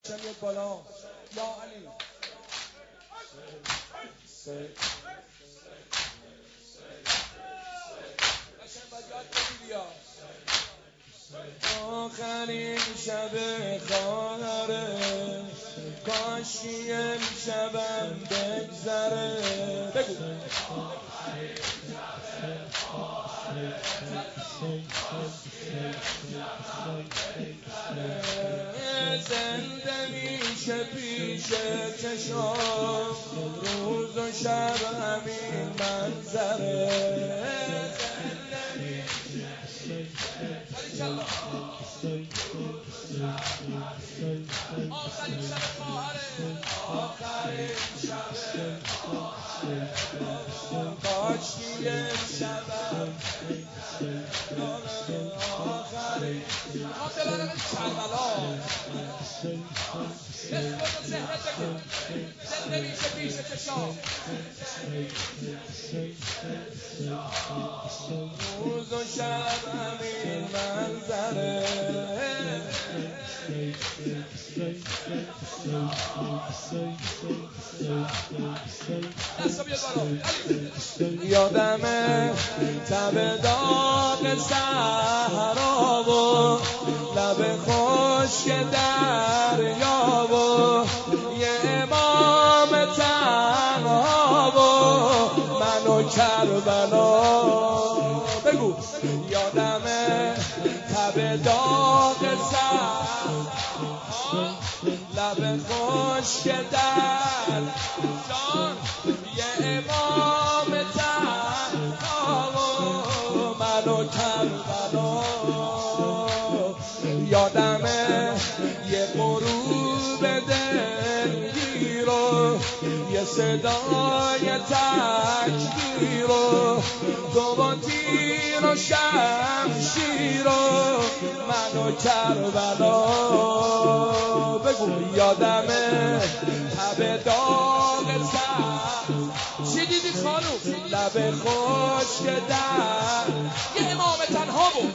میاد بالا یا علی آخرین شب خواهره کاشی امشبم بگذره بگو زنده میشه پیش چشام روز و شب همین منظره آخرین شب خواهره آخرین شب کاشی امشبم آخرین دلارم کربلا نسبت و زهرت بگو زنده میشه پیش چشام روز و شب همین منظره یادمه تب داغ صحرا و لب خشک دریا و یه امام تنها و من و کربلا بگو یادمه تب داغ صحرا لب خشک در جان یه امام تنها و من و کربلا یادمه یه غروب دلگیر و یه صدای تکبیر و تو با تیر و شمشیر و من و کربلا بگو یادمه تب داغ سر چی دیدی خانوم لب خشک در یه امام تنها بود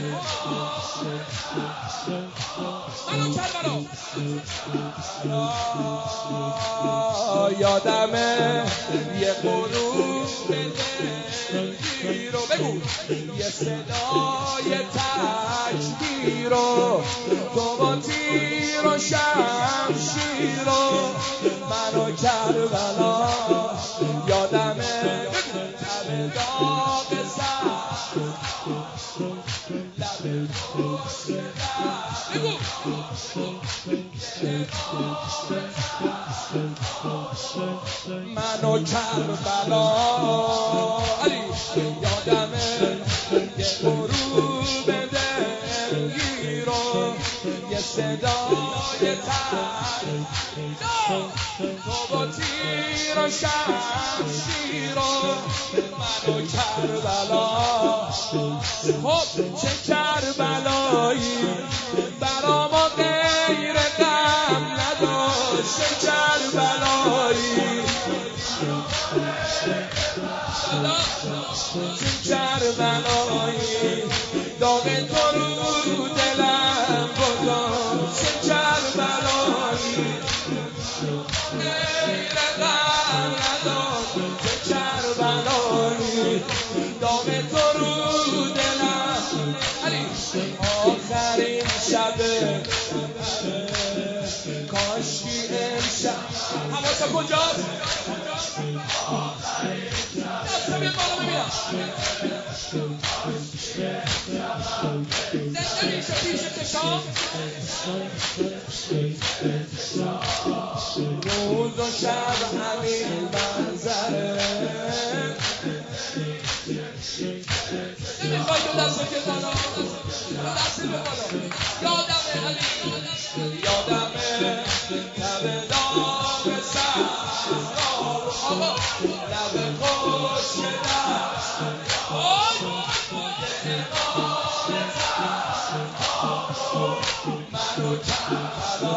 منو کربلا یادمه یه غروب دلگیر رو بگو یه صدای تکبیر رو تو با تیر و شمشیر رو منو کربلا یادمه تب داغ سر لب خشک در بگو منو کربلا علی یادمه یه غروب دلگیر و یه صدای تکبیر تو با تیر و شمشیر و منو کربلا خب چه کربلایی برا ما غیر غم نداشت چه کربلایی چه کربلایی داغ تو رو دلم گذاشت چه کربلایی غیر غم نداشت چه کربلایی داغ تو رو دلم علی آخرین شب کاشکی امشب حواسا کجاست دستا بیاد بالا ببینم زنده میشه پیش چشام روز و شب همین منظره نمیخوای دو دستو که بالا دو دستی به بالا یادمه علی یادمه تب داغ صحرا آقا لب خشک در منو کربلا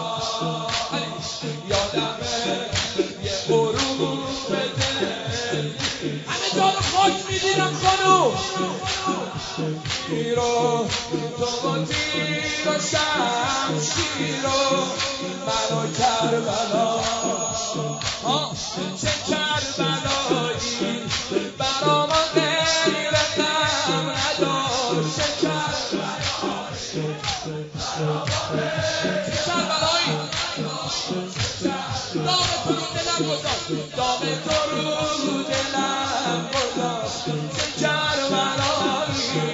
یادمه یه غروب دل همه جا رو خاک میدینم خانو تو با تیر و شمشیر و منو کربلا چه کربلایی برا ما غیر غم نداشت چه کربلایی دام تو رو دلم گذاشت دام تو رو دلم گذاشت چه کربلایی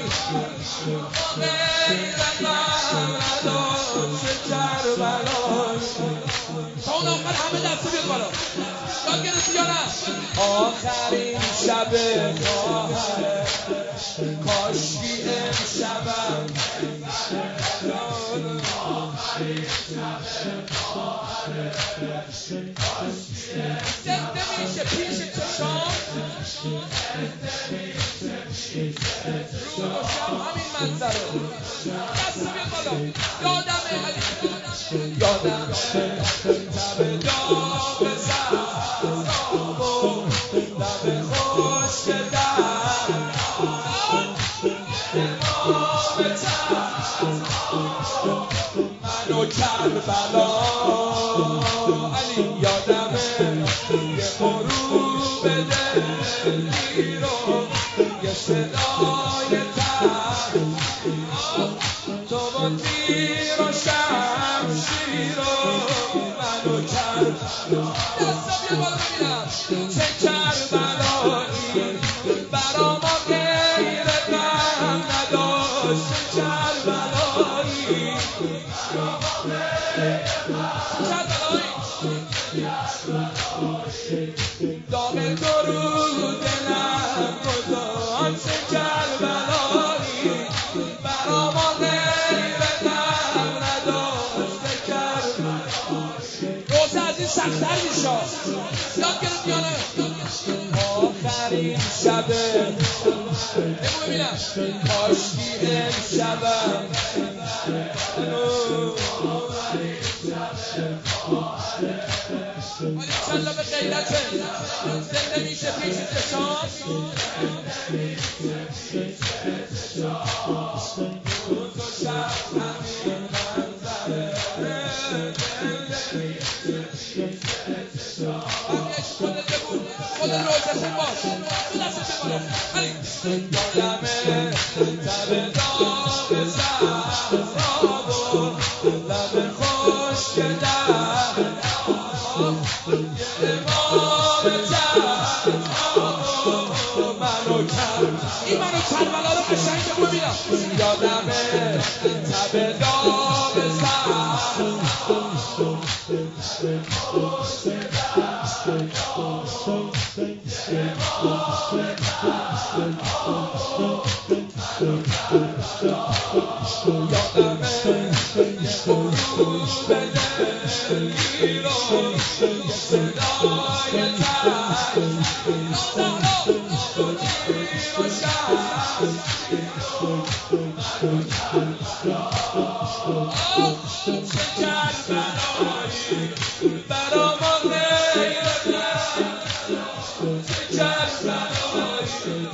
غیر غم نداشت چه کربلایی تا اون آخر همه دسته بیاد بالا یاد گرفتی یا نه آخرین شب خواهره کاشکی امشبم آخرین شب خواهره زنده میشه پیش چشام رو باشم همین منظره دست بیاد بالا یادم تب داغ سراب و لب خشک در امام منو کربلا علی یادمه یه غروب دلی رو یه صدای تر تو با تیر و شمشیر و منو کربلا دستا بیا بالا ببینم چه کربلایی برا ما غیر غم نداشت چه کربلایی دام تو رو دلم گذاشت چه کربلایی برا ما غیر غم نداشت چه کربلایی روزه از این سخت‌تر میشه یاد گرفت یا نه آخرین شب بگو ببینم کاشکی امشبم مالیکلا به غیرته زنده میشه پیش چشام روز و شب همین منظره خود روزشون باش تو دستت بالا یادمه تب داغ سراب و لب خشک در این منو کربلا رو قشنگ بگو ببینم یادمه تب داغ سراب یادمه یه غروب دلی رو یه صدای تر چه کربلایی برا ما غیر چه کربلایی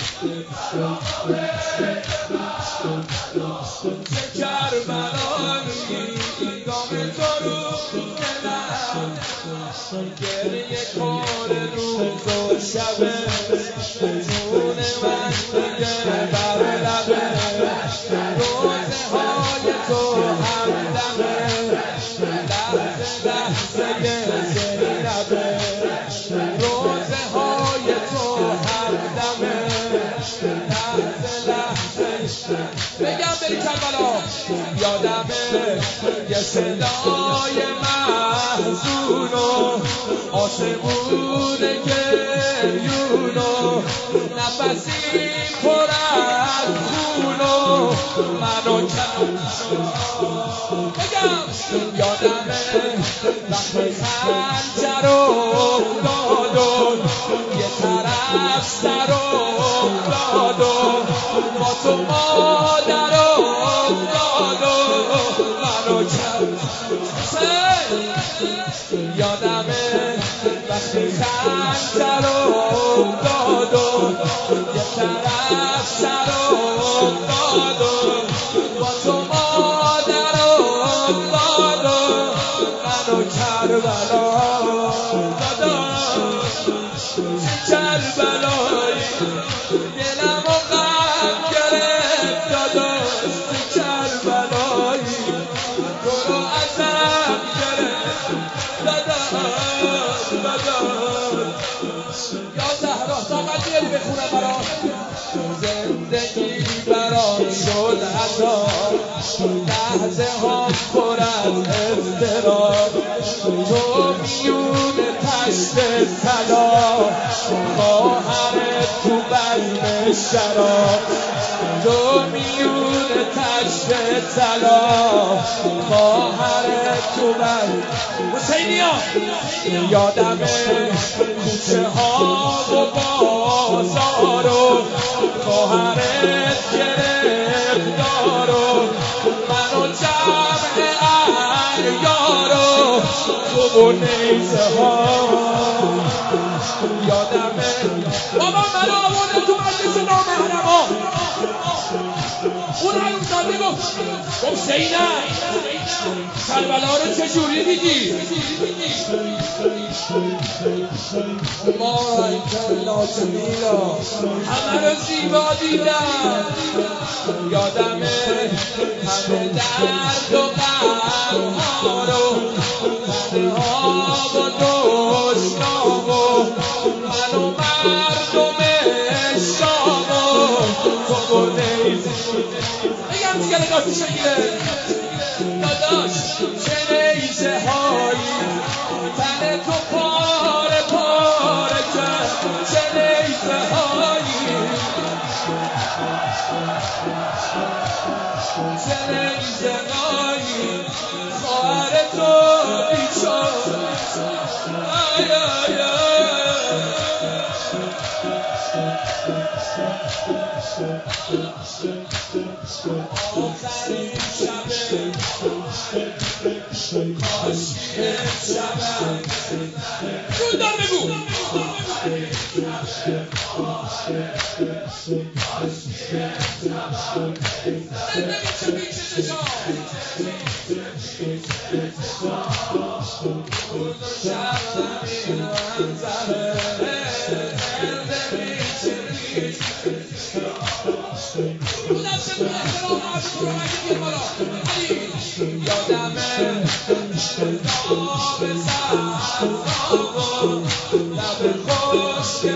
چه کربلایی دام تو رو دلم گریه کار روز و شبه جون من دیگه بر لبه روزه های تو همدمه لحظه لحظه زینبه روزه های تو همدمه لحظه لحظه بگم بری کربلا یادمه یه صدای محزون و آسمون گریون و نفسی پر از خون و منو بگم یادمه وقتی خنجر افتاد و یه طرف سر افتاد و با تو مادر افتاد و منو یادمه وقتی خنجر افتاد و یه طرف سر افتاد و با تو مادر منو کربلا داداش کربلایی دلمو غم گرفت داداش کربلایی تو رو ازم گرفت داداش یا زهرا طاقت بیاری بخونم برات زندگی برام شد عذاب لحظه ها پر از اضطراب تو میون تشت طلا خواهرت تو بزم شراب تو میون تشت طلا خواهرت تو بزم حسینیا یادمه کوچه ها و بازار و خواهرت گرفتارو منو جمع عیارو تو و نیزه ها یادمه بابا منو آورده تو مجلس نامحرما اون عروسان میگفت گفت زینب کربلا رو چجوری دیدی؟ ما همه رو زیبا دیدم یادمه همه درد و غمها رو تنها و دشنام و من و مردم شام و تو و نیزه بگم دیگه نگاه پیش بگیره داداش چه نیزه هایی تن تو پاره پاره کرد چه نیزه هایی چه نیزه هایی خواهر تو بیچاره آی آی آخرین شبه کاشی شبه جون دار بگو یادمه نام سرزان لب خشک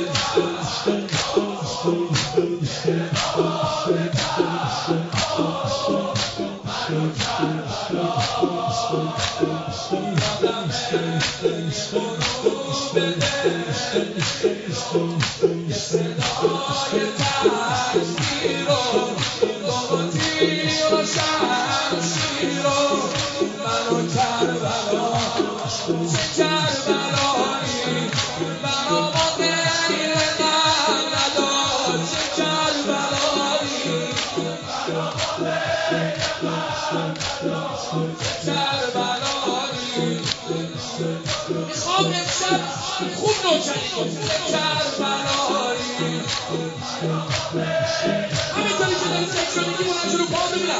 میخوام امشب خوب نوچنی کربلایی همینطوری که داری سکشنگی بلند شروع پا ببینم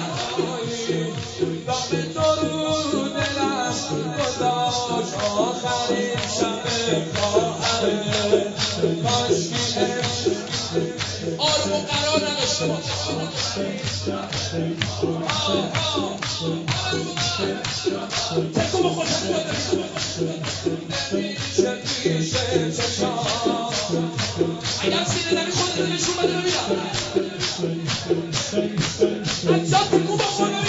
داغ تو رو دلم گذاشت آخرین شب خواهره کاشکی آروم و قرار نداشته باش تکو بخور نمیشه چشام اگر سینه نمی خودت نشون بده ببینم عجب تکو بخور ببینم